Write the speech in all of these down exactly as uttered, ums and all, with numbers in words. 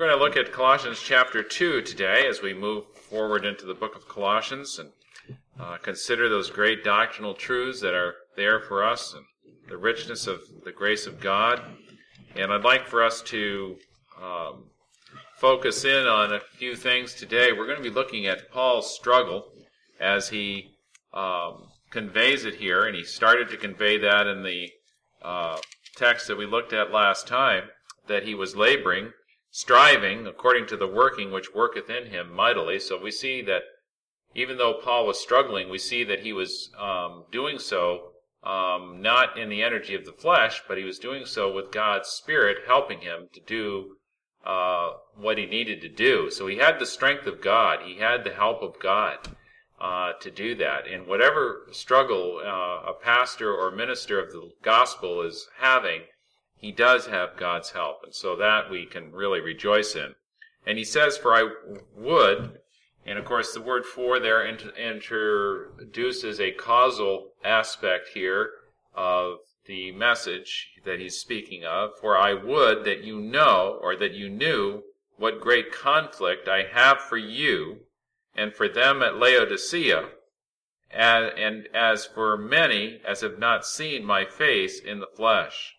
We're going to look at Colossians chapter two today as we move forward into the book of Colossians and uh, consider those great doctrinal truths that are there for us and the richness of the grace of God. And I'd like for us to um, focus in on a few things today. We're going to be looking at Paul's struggle as he um, conveys it here, and he started to convey that in the uh, text that we looked at last time, that he was laboring, striving, according to the working which worketh in him mightily. So we see that even though Paul was struggling, we see that he was um, doing so um, not in the energy of the flesh, but he was doing so with God's Spirit helping him to do uh, what he needed to do. So he had the strength of God. He had the help of God uh, to do that. And whatever struggle uh, a pastor or minister of the gospel is having, he does have God's help, and so that we can really rejoice in. And he says, for I would, and of course the word for there inter- introduces a causal aspect here of the message that he's speaking of. For I would that you know, or that you knew, what great conflict I have for you and for them at Laodicea, and, and as for many as have not seen my face in the flesh,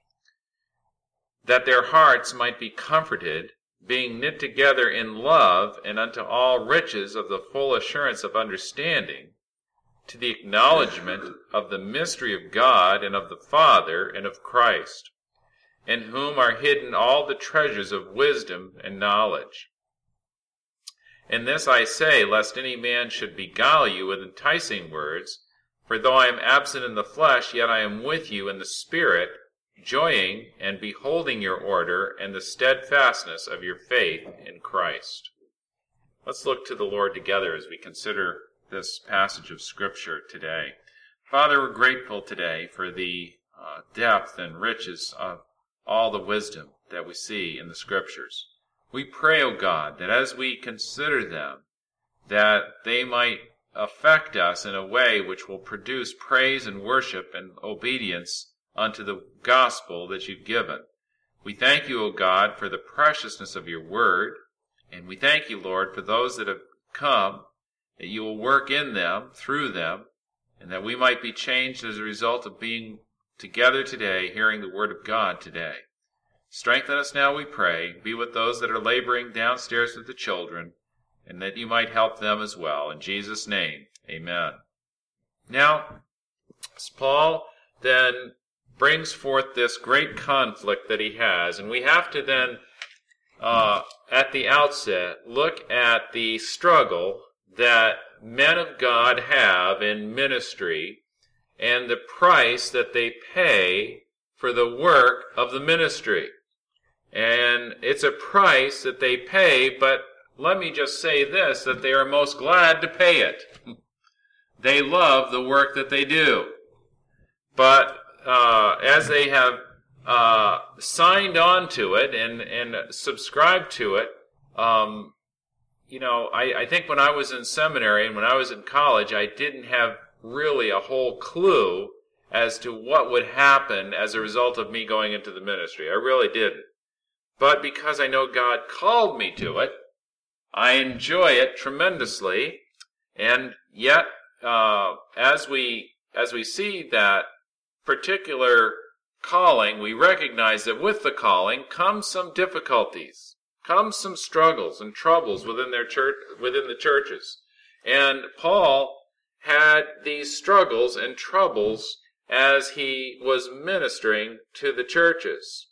that their hearts might be comforted, being knit together in love and unto all riches of the full assurance of understanding, to the acknowledgement of the mystery of God and of the Father and of Christ, in whom are hidden all the treasures of wisdom and knowledge. And this I say, lest any man should beguile you with enticing words, for though I am absent in the flesh, yet I am with you in the Spirit, joying and beholding your order and the steadfastness of your faith in Christ. Let's look to the Lord together as we consider this passage of Scripture today. Father, we're grateful today for the uh, depth and riches of all the wisdom that we see in the Scriptures. We pray, O God, that as we consider them, that they might affect us in a way which will produce praise and worship and obedience unto the gospel that you've given. We thank you, O God, for the preciousness of your word, and we thank you, Lord, for those that have come, that you will work in them, through them, and that we might be changed as a result of being together today, hearing the word of God today. Strengthen us now, we pray. Be with those that are laboring downstairs with the children, and that you might help them as well. In Jesus' name, amen. Now, as Paul then brings forth this great conflict that he has, and we have to then, uh, at the outset, look at the struggle that men of God have in ministry and the price that they pay for the work of the ministry. And it's a price that they pay, but let me just say this, that they are most glad to pay it. They love the work that they do. But Uh, as they have uh, signed on to it and, and subscribed to it, um, you know, I, I think when I was in seminary and when I was in college, I didn't have really a whole clue as to what would happen as a result of me going into the ministry. I really didn't. But because I know God called me to it, I enjoy it tremendously. And yet, uh, as we as we see that particular calling, we recognize that with the calling comes some difficulties, comes some struggles and troubles within their church, within the churches. And Paul had these struggles and troubles as he was ministering to the churches.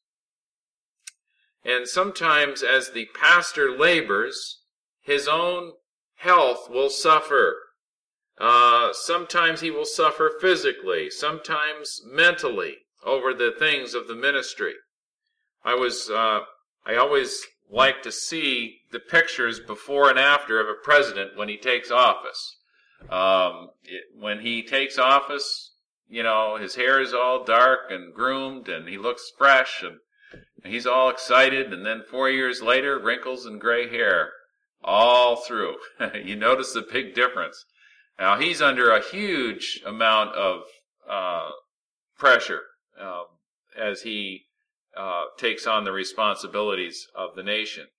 And sometimes as the pastor labors, his own health will suffer. Uh, sometimes he will suffer physically, sometimes mentally, over the things of the ministry. I was, uh, I always like to see the pictures before and after of a president when he takes office. Um, it, when he takes office, you know, his hair is all dark and groomed, and he looks fresh, and he's all excited, and then four years later, wrinkles and gray hair all through. You notice the big difference. Now, he's under a huge amount of uh, pressure um, as he uh, takes on the responsibilities of the nation.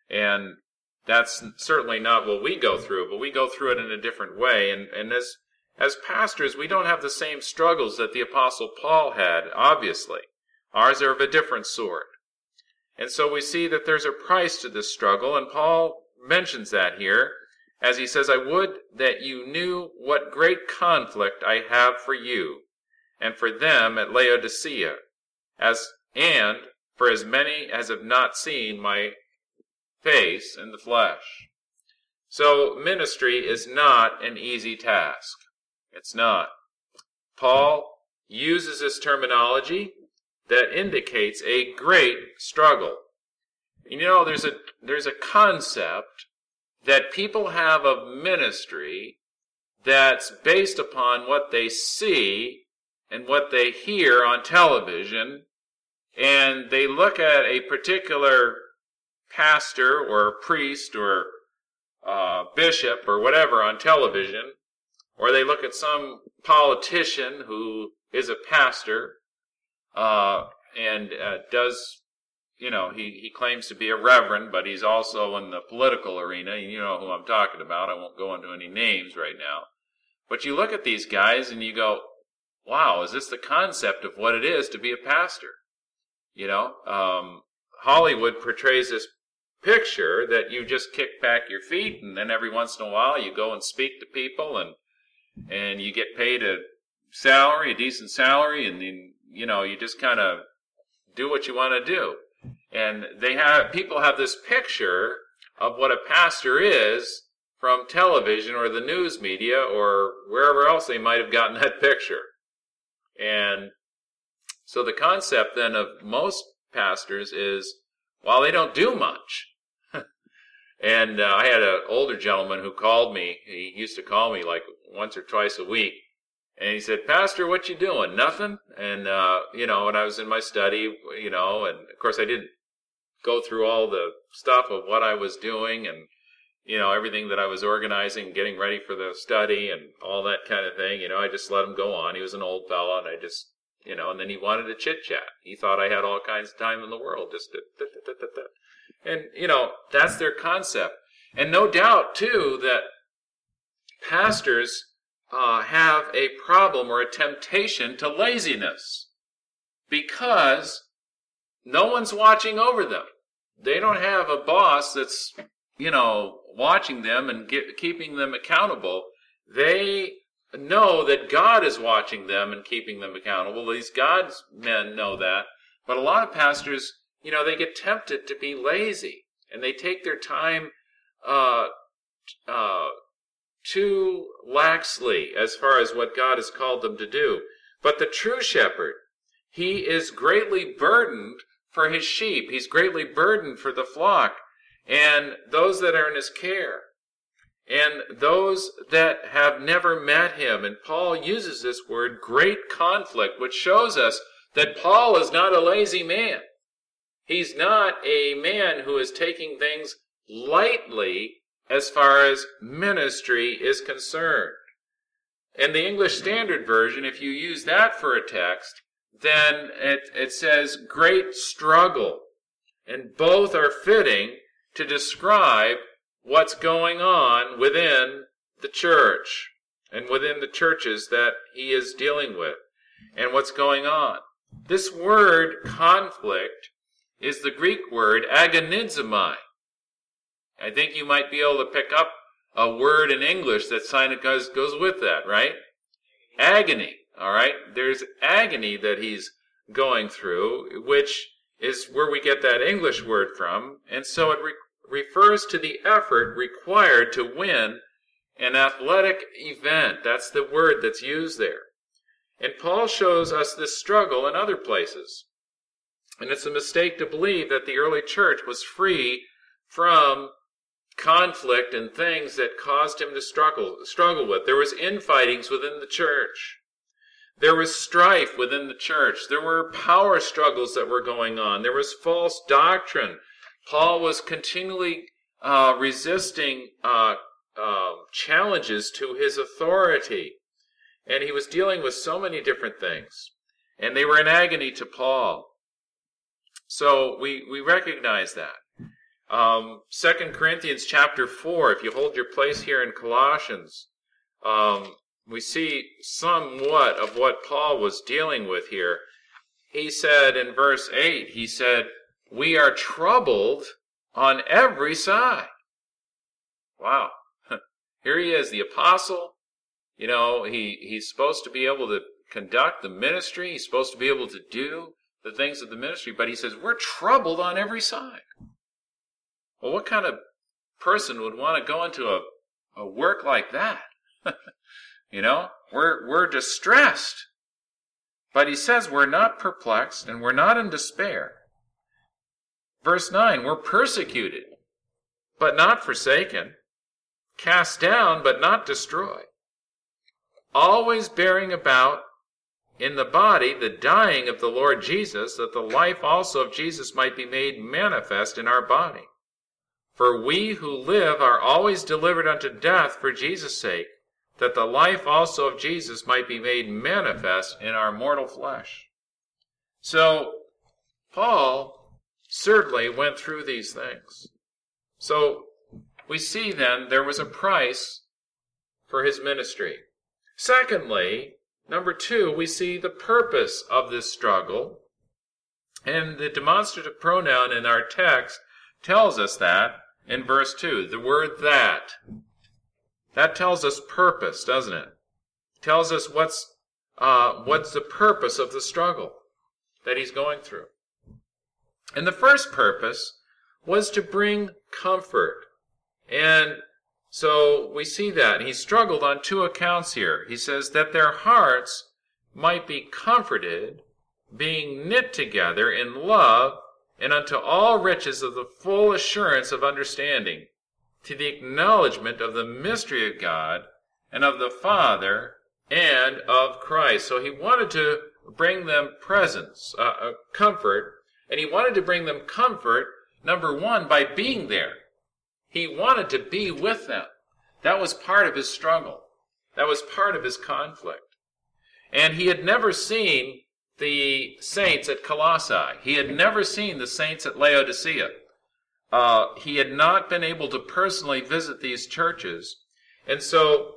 And that's certainly not what we go through, but we go through it in a different way. And, and as, as pastors, we don't have the same struggles that the Apostle Paul had, obviously. Ours are of a different sort. And so we see that there's a price to this struggle, and Paul mentions that here, as he says, I would that you knew what great conflict I have for you, and for them at Laodicea, as and for as many as have not seen my face in the flesh. So ministry is not an easy task. It's not. Paul uses this terminology that indicates a great struggle. You know, there's a there's a concept that people have of ministry that's based upon what they see and what they hear on television, and they look at a particular pastor or priest or uh, bishop or whatever on television, or they look at some politician who is a pastor uh, and uh, does, you know, he, he claims to be a reverend, but he's also in the political arena. You know who I'm talking about. I won't go into any names right now. But you look at these guys and you go, wow, is this the concept of what it is to be a pastor? You know, um, Hollywood portrays this picture that you just kick back your feet, and then every once in a while you go and speak to people, and and you get paid a salary, a decent salary, and then, you know, you just kind of do what you want to do. And they have people have this picture of what a pastor is from television or the news media or wherever else they might have gotten that picture. And so the concept then of most pastors is, well, they don't do much. And uh, I had an older gentleman who called me. He used to call me like once or twice a week. And he said, Pastor, what you doing? Nothing? And, uh, you know, when I was in my study, you know, and of course I didn't go through all the stuff of what I was doing and, you know, everything that I was organizing, getting ready for the study and all that kind of thing. You know, I just let him go on. He was an old fella, and I just, you know, and then he wanted to chit-chat. He thought I had all kinds of time in the world, just to, da, da, da, da, da. And, you know, that's their concept. And no doubt, too, that pastors uh, have a problem or a temptation to laziness because no one's watching over them. They don't have a boss that's, you know, watching them and get, keeping them accountable. They know that God is watching them and keeping them accountable. These God's men know that. But a lot of pastors, you know, they get tempted to be lazy, and they take their time uh, uh, too laxly as far as what God has called them to do. But the true shepherd, he is greatly burdened for his sheep. He's greatly burdened for the flock and those that are in his care, and those that have never met him. And Paul uses this word, great conflict, which shows us that Paul is not a lazy man. He's not a man who is taking things lightly as far as ministry is concerned. In the English Standard Version, if you use that for a text, then it, it says great struggle. And both are fitting to describe what's going on within the church and within the churches that he is dealing with and what's going on. This word conflict is the Greek word agonizomai. I think you might be able to pick up a word in English that kind of goes, goes with that, right? Agony, all right? There's agony that he's going through, which is where we get that English word from. And so it re- refers to the effort required to win an athletic event. That's the word that's used there. And Paul shows us this struggle in other places. And it's a mistake to believe that the early church was free from conflict and things that caused him to struggle, struggle with. There was infightings within the church. There was strife within the church. There were power struggles that were going on. There was false doctrine. Paul was continually uh, resisting uh, uh, challenges to his authority. And he was dealing with so many different things. And they were in agony to Paul. So we, we recognize that. Um, Second Corinthians chapter four, if you hold your place here in Colossians, um, we see somewhat of what Paul was dealing with here. He said in verse eight, he said, we are troubled on every side. Wow. Here he is, the apostle. You know, he, he's supposed to be able to conduct the ministry. He's supposed to be able to do the things of the ministry. But he says, we're troubled on every side. Well, what kind of person would want to go into a, a work like that? You know, we're, we're distressed. But he says we're not perplexed and we're not in despair. Verse nine, we're persecuted, but not forsaken, cast down, but not destroyed, always bearing about in the body the dying of the Lord Jesus, that the life also of Jesus might be made manifest in our body. For we who live are always delivered unto death for Jesus' sake, that the life also of Jesus might be made manifest in our mortal flesh. So, Paul certainly went through these things. So, we see then there was a price for his ministry. Secondly, number two, we see the purpose of this struggle. And the demonstrative pronoun in our text tells us that in verse two. The word that. That tells us purpose, doesn't it? It tells us what's, uh, what's the purpose of the struggle that he's going through. And the first purpose was to bring comfort. And so we see that. He struggled on two accounts here. He says that their hearts might be comforted, being knit together in love, and unto all riches of the full assurance of understanding, to the acknowledgement of the mystery of God, and of the Father, and of Christ. So he wanted to bring them presence, uh, uh, comfort, and he wanted to bring them comfort, number one, by being there. He wanted to be with them. That was part of his struggle. That was part of his conflict. And he had never seen the saints at Colossae. He had never seen the saints at Laodicea. Uh, he had not been able to personally visit these churches. And so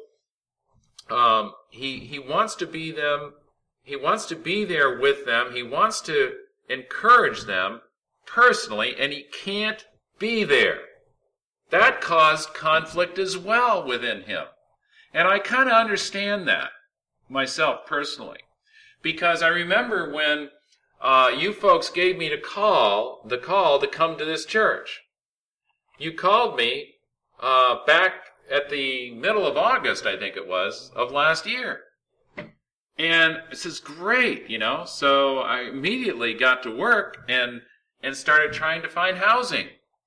um, he he wants to be them. He wants to be there with them. He wants to encourage them personally, and he can't be there. That caused conflict as well within him. And I kind of understand that myself personally. Because I remember when uh, you folks gave me the call, the call to come to this church. You called me uh, back at the middle of August, I think it was, of last year. And this is great, you know. So I immediately got to work and and started trying to find housing.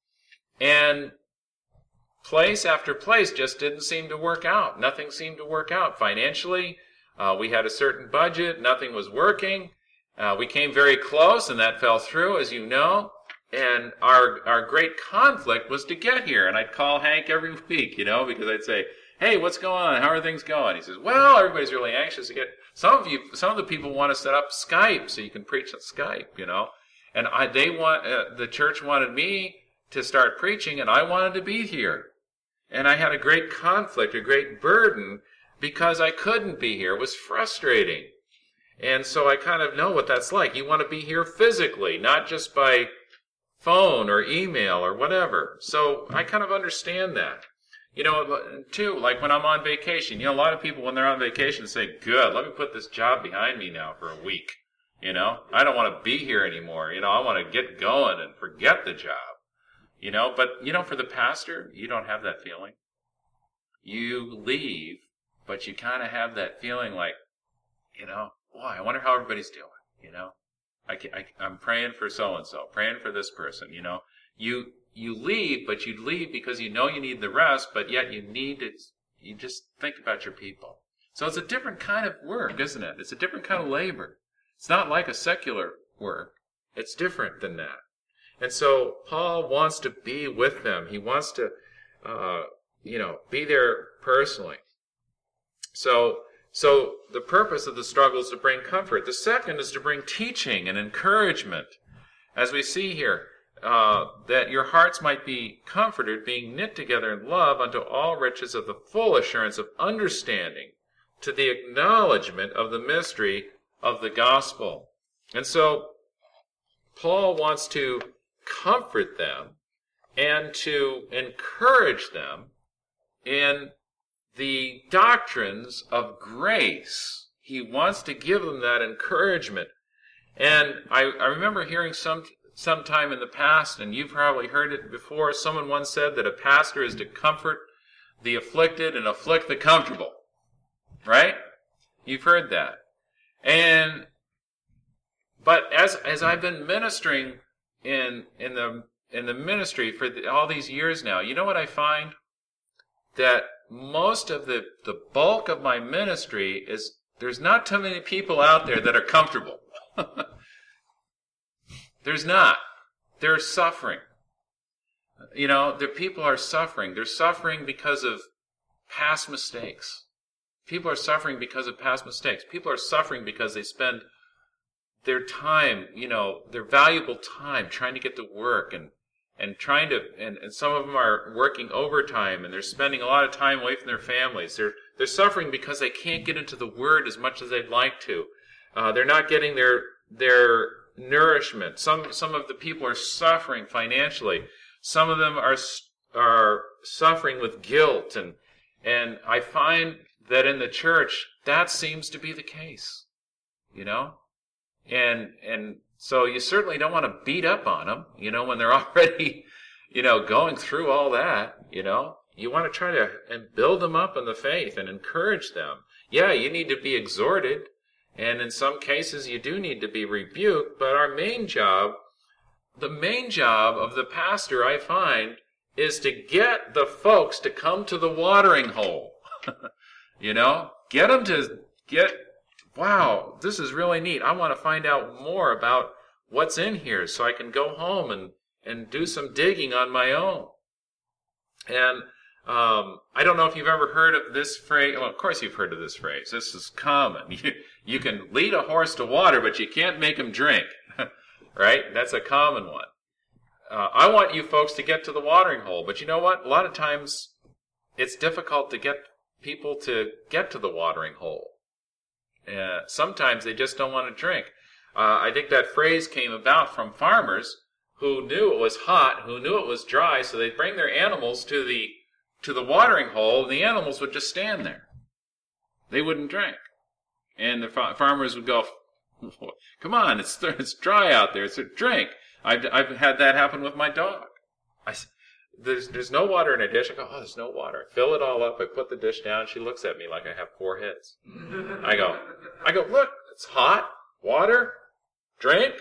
And place after place just didn't seem to work out. Nothing seemed to work out financially. Uh, we had a certain budget. Nothing was working. Uh, we came very close, and that fell through, as you know. And our our great conflict was to get here. And I'd call Hank every week, you know, because I'd say, "Hey, what's going on? How are things going?" He says, "Well, everybody's really anxious to get." Some of you, some of the people want to set up Skype so you can preach on Skype, you know. And I, they want uh, the church wanted me to start preaching, and I wanted to be here. And I had a great conflict, a great burden, because I couldn't be here. It was frustrating. And so I kind of know what that's like. You want to be here physically, not just by phone or email or whatever. So I kind of understand that. You know, too, like when I'm on vacation, you know, a lot of people when they're on vacation say, "Good, let me put this job behind me now for a week." You know, I don't want to be here anymore. You know, I want to get going and forget the job. You know, but, you know, for the pastor, you don't have that feeling. You leave, but you kind of have that feeling like, you know, boy, I wonder how everybody's doing, you know. I, I, I'm praying for so-and-so, praying for this person, you know. You you leave, but you leave because you know you need the rest, but yet you need to, you just think about your people. So it's a different kind of work, isn't it? It's a different kind of labor. It's not like a secular work. It's different than that. And so Paul wants to be with them. He wants to, uh, you know, be there personally. So, so the purpose of the struggle is to bring comfort. The second is to bring teaching and encouragement. As we see here, uh, that your hearts might be comforted, being knit together in love unto all riches of the full assurance of understanding, to the acknowledgement of the mystery of the gospel. And so Paul wants to comfort them and to encourage them in the doctrines of grace. He wants to give them that encouragement. And I, I remember hearing some sometime in the past, and you've probably heard it before, someone once said that a pastor is to comfort the afflicted and afflict the comfortable. Right? You've heard that. And but as as I've been ministering in in the in the ministry for the, all these years now, you know what I find? That most of the the bulk of my ministry is there's not too many people out there that are comfortable. There's not. They're suffering. You know, the people are suffering. They're suffering because of past mistakes. People are suffering because of past mistakes. People are suffering because they spend their time, you know, their valuable time trying to get to work and, and trying to, and, and some of them are working overtime and they're spending a lot of time away from their families. They're, they're suffering because they can't get into the Word as much as they'd like to. Uh, they're not getting their, their nourishment. Some, some of the people are suffering financially. Some of them are, are suffering with guilt, and, and I find that in the church, that seems to be the case, you know? And and so you certainly don't want to beat up on them, you know, when they're already, you know, going through all that, you know? You want to try to and build them up in the faith and encourage them. Yeah, you need to be exhorted, and in some cases you do need to be rebuked, but our main job, the main job of the pastor, I find, is to get the folks to come to the watering hole. You know, get them to get, wow, this is really neat. I want to find out more about what's in here so I can go home and, and do some digging on my own. And um, I don't know if you've ever heard of this phrase. Well, of course you've heard of this phrase. This is common. You, you can lead a horse to water, but you can't make him drink. Right? That's a common one. Uh, I want you folks to get to the watering hole, but you know what? A lot of times it's difficult to get people to get to the watering hole. Uh, sometimes they just don't want to drink. Uh, I think that phrase came about from farmers who knew it was hot, who knew it was dry, so they'd bring their animals to the to the watering hole, and the animals would just stand there. They wouldn't drink. And the fa- farmers would go, come on, it's it's dry out there, it's a drink. I've, I've had that happen with my dog. I There's there's no water in a dish. I go, oh, there's no water. I fill it all up. I put the dish down. She looks at me like I have four heads. I go, I go, look, it's hot. Water? Drink?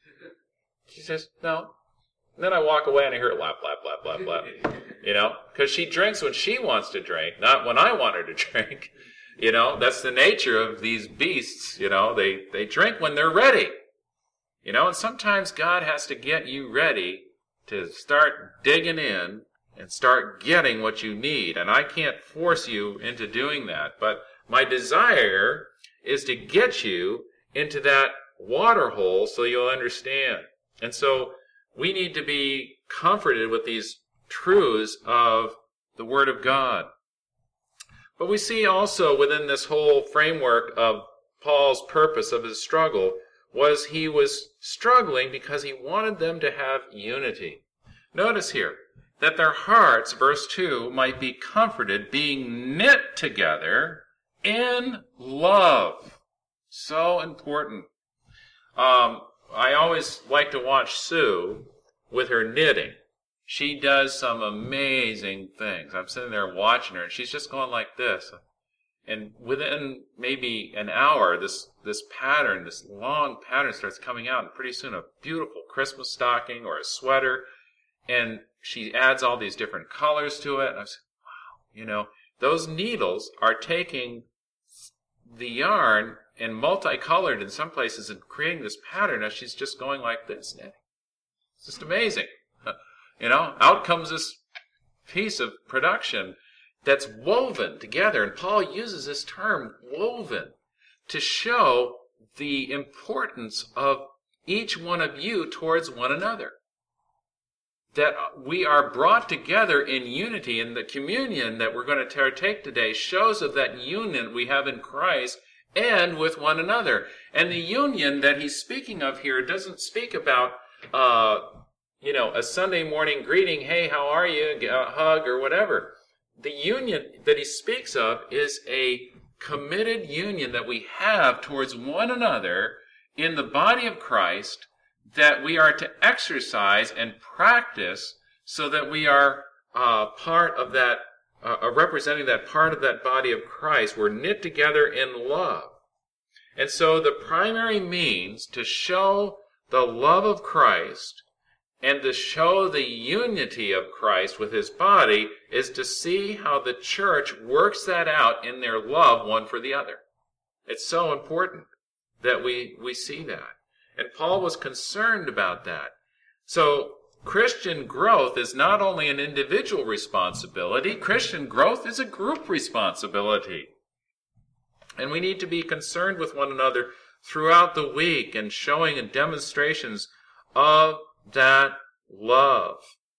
She says, no. And then I walk away and I hear her lap, lap, lap, lap, lap. You know, because she drinks when she wants to drink, not when I want her to drink. You know, that's the nature of these beasts. You know, they, they drink when they're ready. You know, and sometimes God has to get you ready to start digging in and start getting what you need. And I can't force you into doing that. But my desire is to get you into that water hole so you'll understand. And so we need to be comforted with these truths of the Word of God. But we see also within this whole framework of Paul's purpose of his struggle was he was struggling because he wanted them to have unity. Notice here that their hearts, verse two, might be comforted, being knit together in love. So important. Um, I always like to watch Sue with her knitting. She does some amazing things. I'm sitting there watching her, and she's just going like this. And within maybe an hour, this this pattern, this long pattern starts coming out, and pretty soon a beautiful Christmas stocking or a sweater, and she adds all these different colors to it. And I said, wow, you know, those needles are taking the yarn and multicolored in some places and creating this pattern as she's just going like this. It's just amazing. You know, out comes this piece of production that's woven together. And Paul uses this term, woven, to show the importance of each one of you towards one another. that we are brought together in unity, and the communion that we're going to take today shows of that union we have in Christ and with one another. And the union that he's speaking of here doesn't speak about, uh, you know, a Sunday morning greeting, hey, how are you, a hug or whatever. The union that he speaks of is a committed union that we have towards one another in the body of Christ, that we are to exercise and practice so that we are uh, part of that, uh, representing that part of that body of Christ. We're knit together in love. And so the primary means to show the love of Christ and to show the unity of Christ with his body is to see how the church works that out in their love one for the other. It's so important that we, we see that. And Paul was concerned about that. So Christian growth is not only an individual responsibility, Christian growth is a group responsibility. And we need to be concerned with one another throughout the week and showing demonstrations of that love.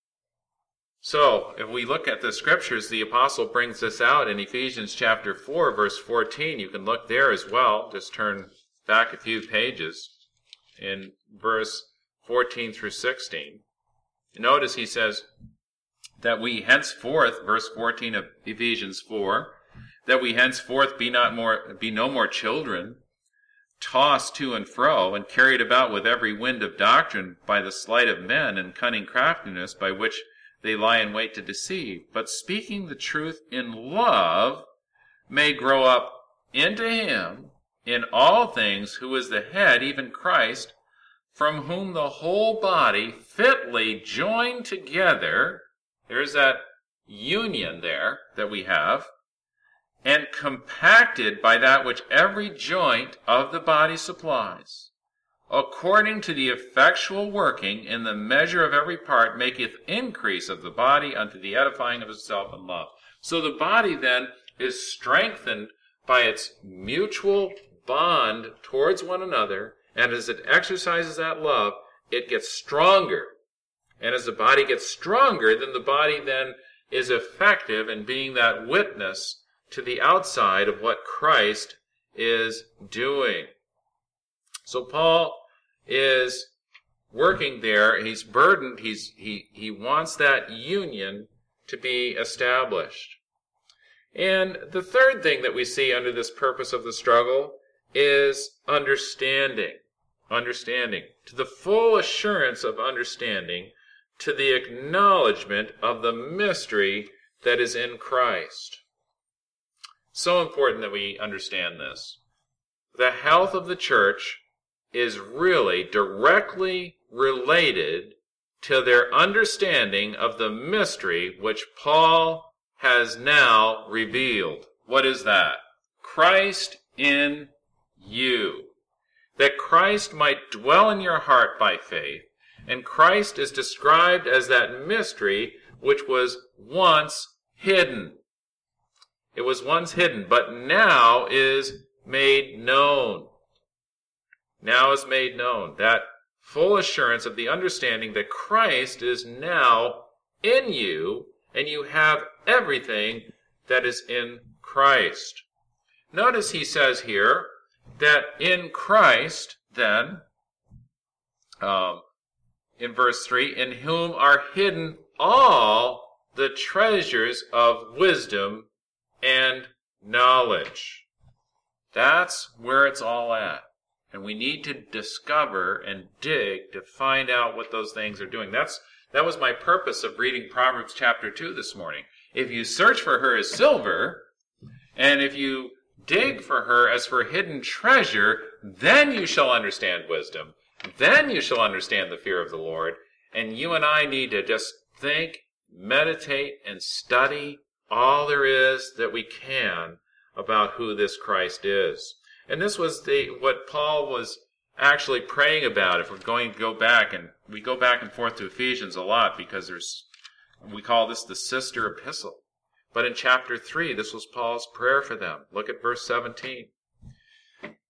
So, if we look at the scriptures, the apostle brings this out in Ephesians chapter four, verse fourteen. You can look there as well. Just turn back a few pages in verse fourteen through sixteen. Notice he says that we henceforth, verse fourteen of Ephesians four, that we henceforth be not more, be no more children, tossed to and fro, and carried about with every wind of doctrine by the sleight of men and cunning craftiness by which they lie in wait to deceive, but speaking the truth in love, may grow up into him in all things, who is the head, even Christ, from whom the whole body fitly joined together, there's that union there that we have, and compacted by that which every joint of the body supplies, according to the effectual working in the measure of every part, maketh increase of the body unto the edifying of itself in love. So the body then is strengthened by its mutual bond towards one another, and as it exercises that love, it gets stronger. And as the body gets stronger, then the body then is effective in being that witness to the outside of what Christ is doing. So Paul is working there. He's burdened. He's, he, he wants that union to be established. And the third thing that we see under this purpose of the struggle is understanding. Understanding. To the full assurance of understanding, to the acknowledgement of the mystery that is in Christ. So important that we understand this. The health of the church is really directly related to their understanding of the mystery which Paul has now revealed. What is that? Christ in you. That Christ might dwell in your heart by faith. And Christ is described as that mystery which was once hidden. It was once hidden, but now is made known. Now is made known. That full assurance of the understanding that Christ is now in you, and you have everything that is in Christ. Notice he says here that in Christ, then, um, in verse three, in whom are hidden all the treasures of wisdom and knowledge. That's where it's all at. And we need to discover and dig to find out what those things are doing. That's That was my purpose of reading Proverbs chapter two this morning. If you search for her as silver, and if you dig for her as for hidden treasure, then you shall understand wisdom. Then you shall understand the fear of the Lord. And you and I need to just think, meditate, and study all there is that we can about who this Christ is. And this was the what Paul was actually praying about. If we're going to go back, and we go back and forth to Ephesians a lot because there's, we call this the sister epistle. But in chapter three, this was Paul's prayer for them. Look at verse seventeen.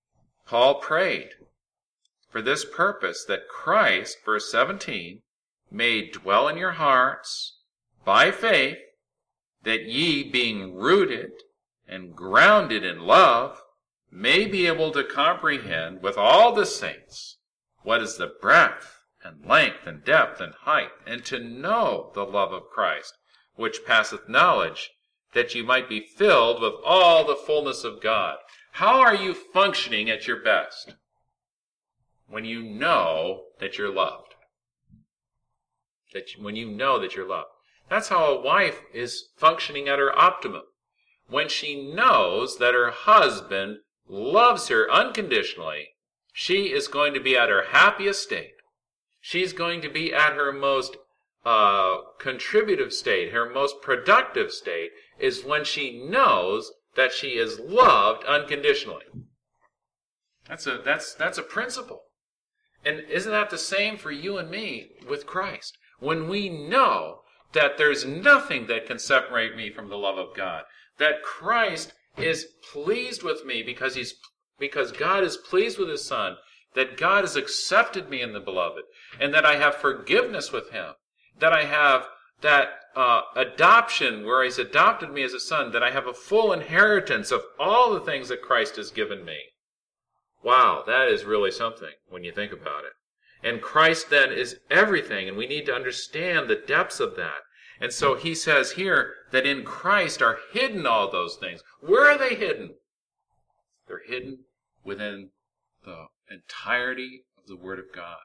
Paul prayed for this purpose, that Christ, verse seventeen, may dwell in your hearts by faith, that ye, being rooted and grounded in love, may be able to comprehend with all the saints what is the breadth and length and depth and height, and to know the love of Christ, which passeth knowledge, that you might be filled with all the fullness of God. How are you functioning at your best? When you know that you're loved. That you, when you know that you're loved. That's how a wife is functioning at her optimum. When she knows that her husband loves her unconditionally, she is going to be at her happiest state. She's going to be at her most uh, contributive state, her most productive state, is when she knows that she is loved unconditionally. That's a, that's, that's a principle. And isn't that the same for you and me with Christ? When we know that there's nothing that can separate me from the love of God, that Christ is pleased with me because he's because God is pleased with his Son, that God has accepted me in the beloved, and that I have forgiveness with him, that I have that uh, adoption where he's adopted me as a son, that I have a full inheritance of all the things that Christ has given me. Wow, that is really something when you think about it. And Christ then is everything, and we need to understand the depths of that. And so he says here that in Christ are hidden all those things. Where are they hidden? They're hidden within the entirety of the Word of God.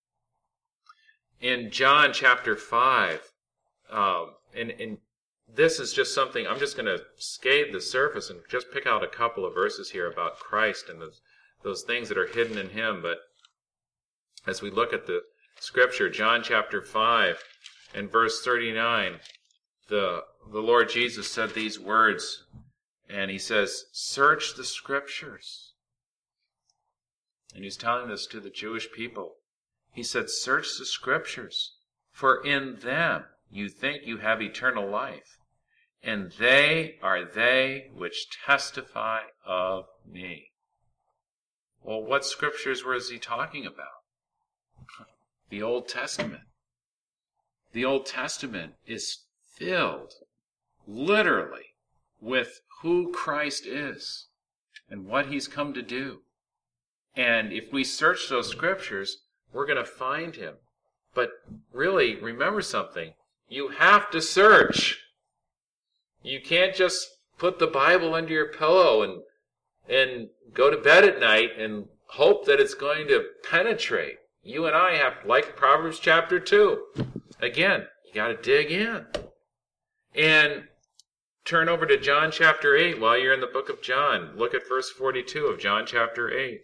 In John chapter five, um, and, and this is just something, I'm just going to scathe the surface and just pick out a couple of verses here about Christ and those, those things that are hidden in him. But as we look at the scripture, John chapter five and verse thirty-nine, the, the Lord Jesus said these words, and he says, search the scriptures. And he's telling this to the Jewish people. He said, search the scriptures, for in them you think you have eternal life, and they are they which testify of me. Well, what scriptures was he talking about? The Old Testament. The Old Testament is filled, literally, with who Christ is and what he's come to do. And if we search those scriptures, we're going to find him. But really, remember something. You have to search. You can't just put the Bible under your pillow and and go to bed at night and hope that it's going to penetrate. You and I have, like Proverbs chapter two. Again, you got to dig in. And turn over to John chapter eight while you're in the book of John. Look at verse forty-two of John chapter eight.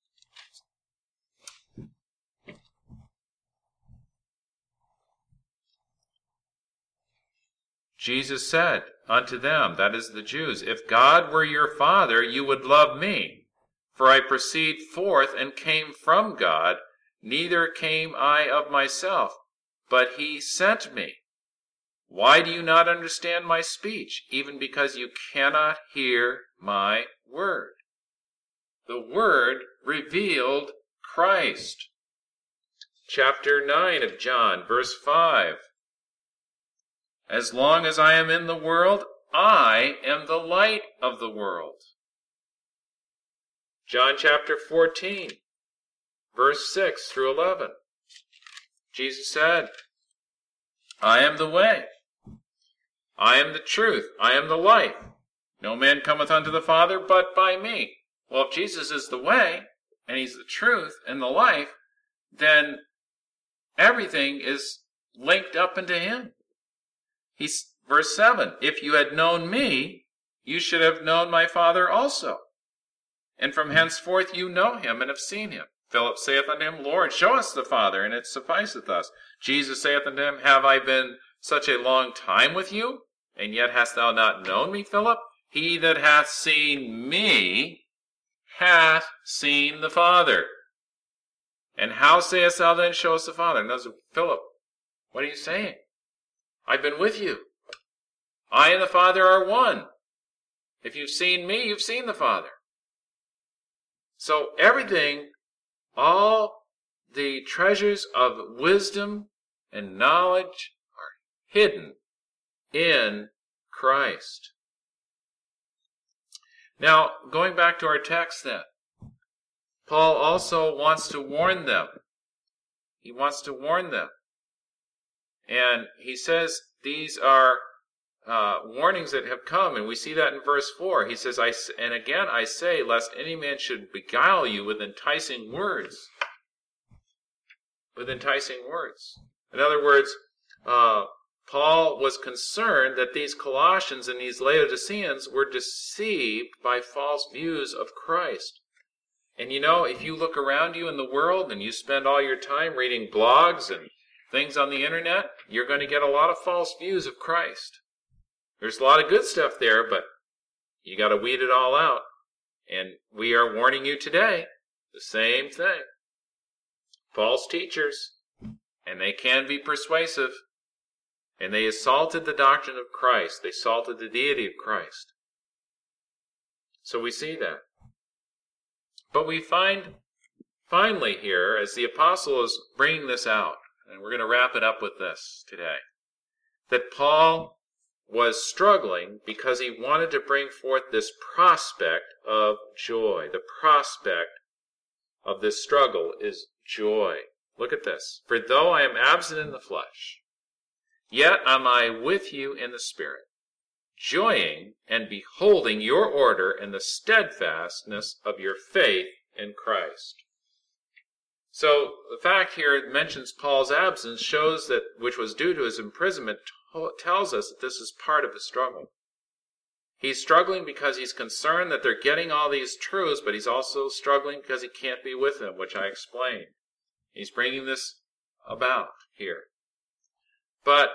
Jesus said unto them, that is the Jews, if God were your Father, you would love me. For I proceed forth and came from God, neither came I of myself, but he sent me. Why do you not understand my speech, even because you cannot hear my word? The word revealed Christ. Chapter nine of John, verse five. As long as I am in the world, I am the light of the world. John chapter fourteen, verse six through eleven. Jesus said, I am the way. I am the truth. I am the life. No man cometh unto the Father but by me. Well, if Jesus is the way, and he's the truth and the life, then everything is linked up into him. He's, verse seven, if you had known me, you should have known my Father also. And from henceforth you know him and have seen him. Philip saith unto him, Lord, show us the Father, and it sufficeth us. Jesus saith unto him, have I been such a long time with you, and yet hast thou not known me, Philip? He that hath seen me hath seen the Father. And how sayest thou then, show us the Father? And those are, Philip, what are you saying? I've been with you. I and the Father are one. If you've seen me, you've seen the Father. So everything, all the treasures of wisdom and knowledge are hidden in Christ. Now, going back to our text then, Paul also wants to warn them. He wants to warn them. And he says these are uh, warnings that have come, and we see that in verse four. He says, I, and again I say, lest any man should beguile you with enticing words. With enticing words. In other words, uh, Paul was concerned that these Colossians and these Laodiceans were deceived by false views of Christ. And you know, if you look around you in the world and you spend all your time reading blogs and things on the internet, you're going to get a lot of false views of Christ. There's a lot of good stuff there, but you got to weed it all out. And we are warning you today, the same thing. False teachers, and they can be persuasive, and they assaulted the doctrine of Christ. They assaulted the deity of Christ. So we see that. But we find, finally here, as the apostle is bringing this out, and we're going to wrap it up with this today, that Paul was struggling because he wanted to bring forth this prospect of joy. The prospect of this struggle is joy. Look at this. For though I am absent in the flesh, yet am I with you in the Spirit, joying and beholding your order and the steadfastness of your faith in Christ. So the fact here it mentions Paul's absence shows that which was due to his imprisonment tells us that this is part of the struggle. He's struggling because he's concerned that they're getting all these truths, but he's also struggling because he can't be with them, which I explained. He's bringing this about here. But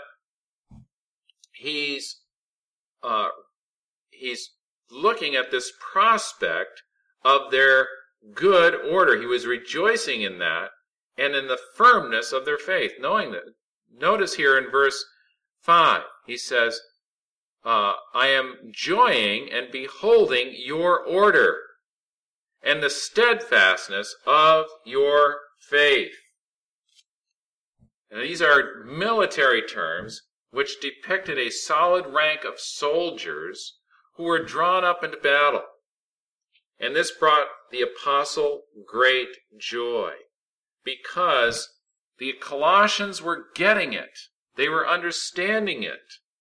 he's uh, he's looking at this prospect of their good order. He was rejoicing in that and in the firmness of their faith, knowing that. Notice here in verse five, he says, uh, I am joying and beholding your order and the steadfastness of your faith. Now, these are military terms which depicted a solid rank of soldiers who were drawn up into battle. And this brought the apostle great joy because the Colossians were getting it. They were understanding it.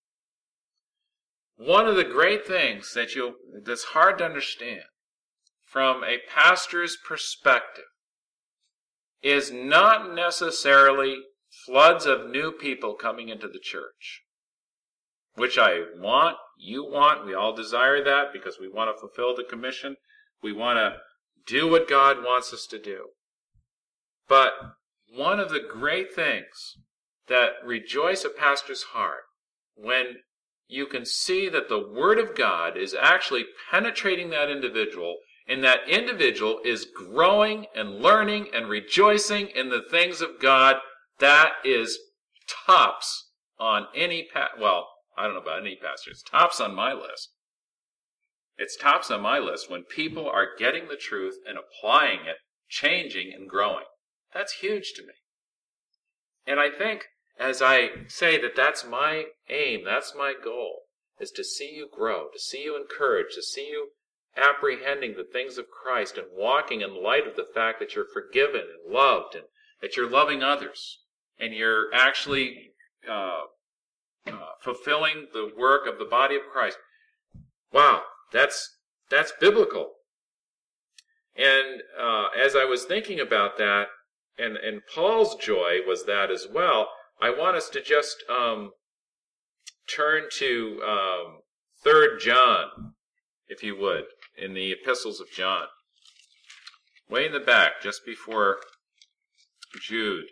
One of the great things that you that's hard to understand from a pastor's perspective is not necessarily floods of new people coming into the church, which I want, you want, we all desire that because we want to fulfill the commission. We want to do what God wants us to do. But one of the great things that rejoice a pastor's heart when you can see that the Word of God is actually penetrating that individual, and that individual is growing and learning and rejoicing in the things of God, that is tops on any, pa- well, I don't know about any pastor, it's tops on my list. It's tops on my list when people are getting the truth and applying it, changing and growing. That's huge to me. And I think as I say that that's my aim, that's my goal, is to see you grow, to see you encouraged, to see you apprehending the things of Christ and walking in light of the fact that you're forgiven and loved and that you're loving others and you're actually uh, uh, fulfilling the work of the body of Christ. Wow, that's that's biblical. And uh, as I was thinking about that, and, and Paul's joy was that as well, I want us to just um, turn to um, Third John, if you would, in the epistles of John. Way in the back, just before Jude.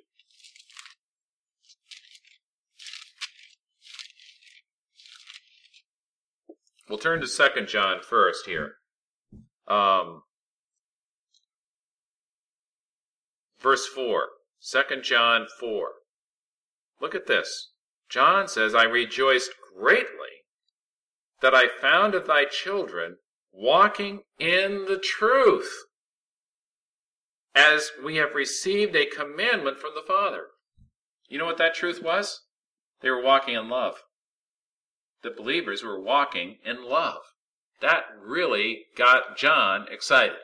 We'll turn to Second John first here. Um, verse four. Second John four. Look at this. John says, I rejoiced greatly that I found of thy children walking in the truth, as we have received a commandment from the Father. You know what that truth was? They were walking in love. The believers were walking in love. That really got John excited.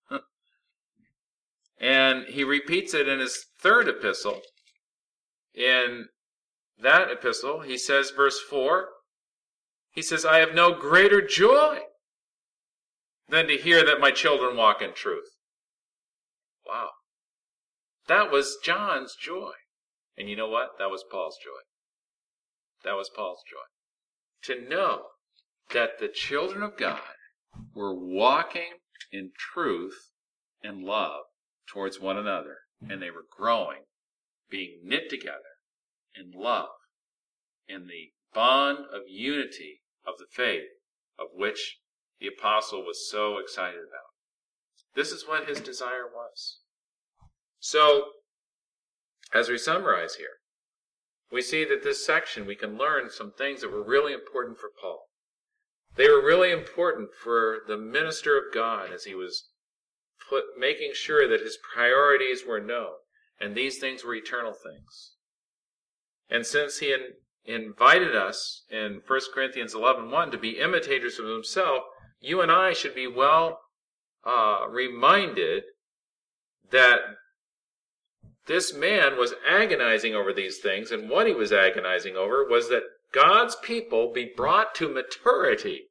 And he repeats it in his third epistle. In that epistle, he says, verse four, he says, I have no greater joy than to hear that my children walk in truth. Wow. That was John's joy. And you know what? That was Paul's joy. That was Paul's joy. To know that the children of God were walking in truth and love towards one another, and they were growing, being knit together in love, in the bond of unity of the faith of which the apostle was so excited about. This is what his desire was. So, as we summarize here, we see that this section we can learn some things that were really important for Paul. They were really important for the minister of God as he was put, making sure that his priorities were known, and these things were eternal things. And since he in, invited us in First Corinthians eleven one to be imitators of himself, you and I should be well uh, reminded that this man was agonizing over these things, and what he was agonizing over was that God's people be brought to maturity,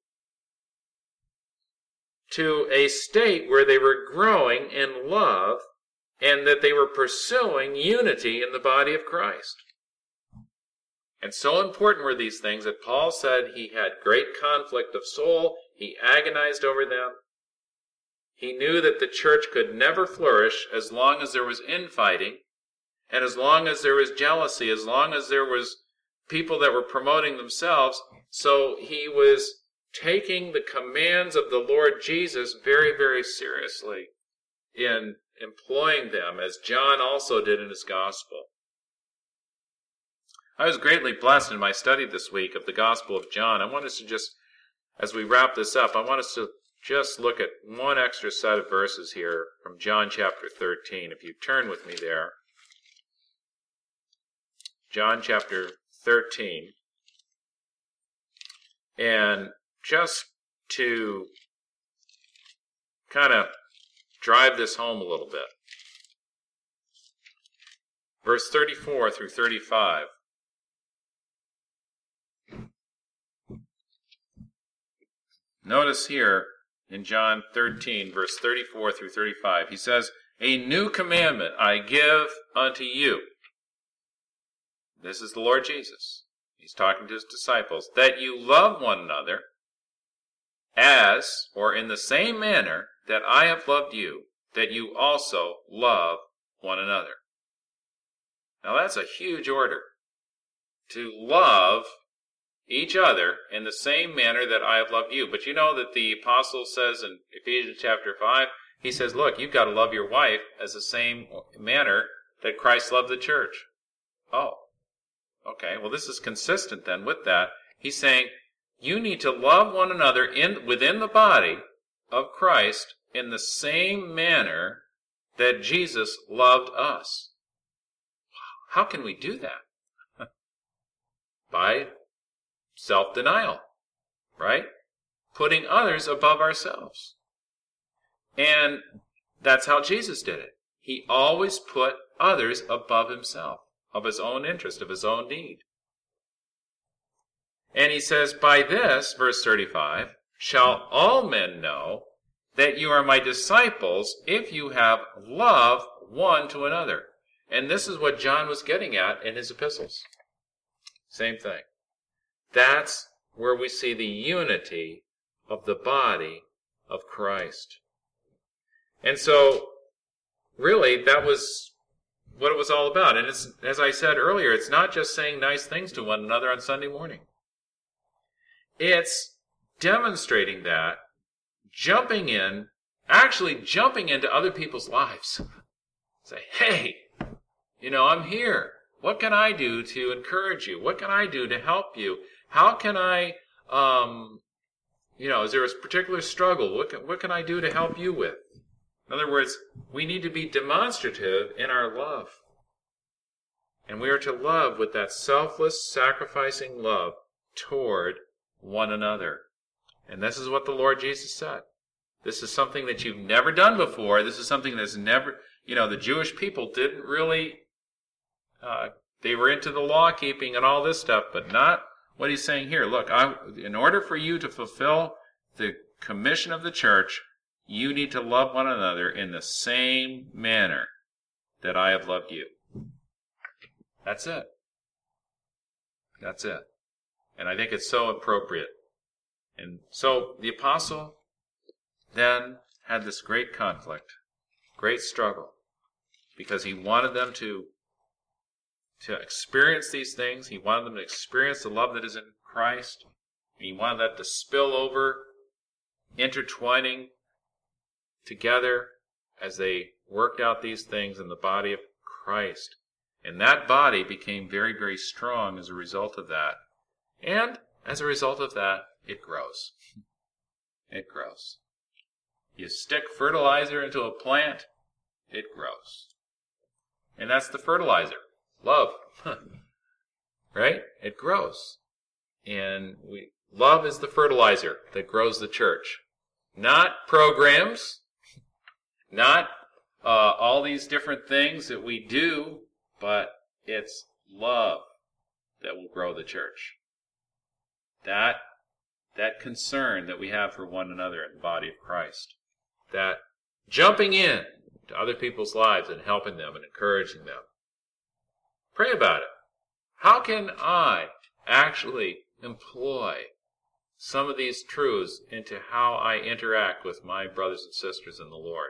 to a state where they were growing in love, and that they were pursuing unity in the body of Christ. And so important were these things that Paul said he had great conflict of soul. He agonized over them. He knew that the church could never flourish as long as there was infighting, and as long as there was jealousy, as long as there was people that were promoting themselves. So he was taking the commands of the Lord Jesus very, very seriously in employing them, as John also did in his gospel. I was greatly blessed in my study this week of the Gospel of John. I want us to just, as we wrap this up, I want us to just look at one extra set of verses here from John chapter thirteen. If you turn with me there. John chapter thirteen. And just to kind of drive this home a little bit. Verse thirty-four through thirty-five. Notice here in John thirteen, verse thirty-four through thirty-five, he says, a new commandment I give unto you. This is the Lord Jesus. He's talking to his disciples. That you love one another as, or in the same manner that I have loved you, that you also love one another. Now that's a huge order. To love each other in the same manner that I have loved you. But you know that the apostle says in Ephesians chapter five, he says, look, you've got to love your wife as the same manner that Christ loved the church. Oh, okay. Well, this is consistent then with that. He's saying you need to love one another in within the body of Christ in the same manner that Jesus loved us. How can we do that? By self-denial, right? Putting others above ourselves. And that's how Jesus did it. He always put others above himself, of his own interest, of his own need. And he says, by this, verse thirty-five, shall all men know that you are my disciples if you have love one to another. And this is what John was getting at in his epistles. Same thing. That's where we see the unity of the body of Christ. And so, really, that was what it was all about. And it's, as I said earlier, it's not just saying nice things to one another on Sunday morning. It's demonstrating that, jumping in, actually jumping into other people's lives. Say, hey, you know, I'm here. What can I do to encourage you? What can I do to help you? How can I, um, you know, is there a particular struggle? What can, what can I do to help you with? In other words, we need to be demonstrative in our love. And we are to love with that selfless, sacrificing love toward one another. And this is what the Lord Jesus said. This is something that you've never done before. This is something that's never, you know, the Jewish people didn't really, uh, they were into the law keeping and all this stuff, but not what he's saying here. Look, I, in order for you to fulfill the commission of the church, you need to love one another in the same manner that I have loved you. That's it. That's it. And I think it's so appropriate. And so the apostle then had this great conflict, great struggle, because he wanted them to, to experience these things. He wanted them to experience the love that is in Christ. And he wanted that to spill over, intertwining together as they worked out these things in the body of Christ. And that body became very, very strong as a result of that. And as a result of that, it grows. It grows. You stick fertilizer into a plant, it grows. And that's the fertilizer. Love. Right? It grows. And we love is the fertilizer that grows the church. Not programs, not uh, all these different things that we do, but it's love that will grow the church. That, that concern that we have for one another in the body of Christ. That jumping in to other people's lives and helping them and encouraging them. Pray about it. How can I actually employ some of these truths into how I interact with my brothers and sisters in the Lord?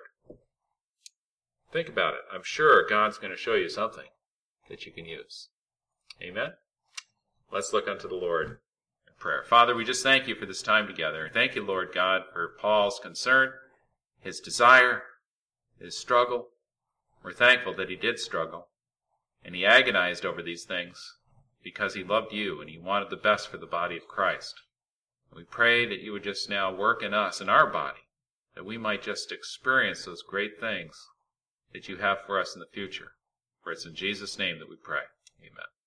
Think about it. I'm sure God's going to show you something that you can use. Amen? Let's look unto the Lord in prayer. Father, we just thank you for this time together. Thank you, Lord God, for Paul's concern, his desire, his struggle. We're thankful that he did struggle, and he agonized over these things because he loved you and he wanted the best for the body of Christ. And we pray that you would just now work in us, in our body, that we might just experience those great things that you have for us in the future. For it's in Jesus' name that we pray. Amen.